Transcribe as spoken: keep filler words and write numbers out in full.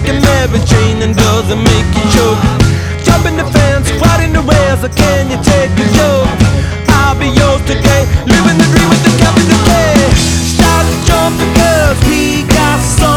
a Mary Jane and doesn't make you choke. Jump in the fence, fight in the rails, or can you take a joke? I'll be yours today, living the dream with the capital K. Start jumping 'cause we got some